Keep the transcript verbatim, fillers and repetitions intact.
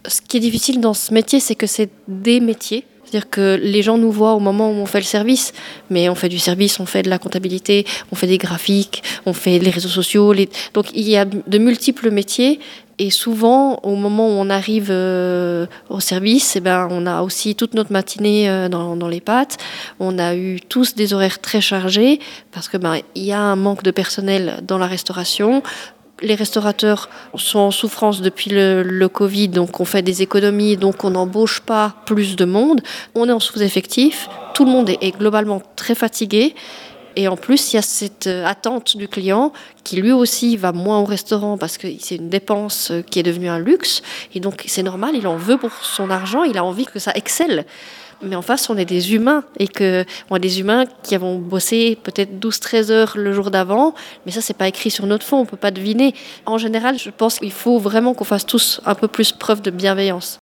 Ce qui est difficile dans ce métier, c'est que c'est des métiers. C'est-à-dire que les gens nous voient au moment où on fait le service, mais on fait du service, on fait de la comptabilité, on fait des graphiques, on fait les réseaux sociaux. Les... Donc il y a de multiples métiers et souvent au moment où on arrive euh, au service, eh ben, on a aussi toute notre matinée euh, dans, dans les pattes. On a eu tous des horaires très chargés parce que ben, il y a un manque de personnel dans la restauration. Les restaurateurs sont en souffrance depuis le, le Covid, donc on fait des économies, donc on n'embauche pas plus de monde. On est en sous-effectif, tout le monde est, est globalement très fatigué. Et en plus, il y a cette attente du client qui lui aussi va moins au restaurant parce que c'est une dépense qui est devenue un luxe. Et donc c'est normal, il en veut pour son argent, il a envie que ça excelle. Mais en face, on est des humains et que on a des humains qui avons bossé peut-être douze treize heures le jour d'avant, mais ça, c'est pas écrit sur notre fond, on peut pas deviner. En général, je pense qu'il faut vraiment qu'on fasse tous un peu plus preuve de bienveillance.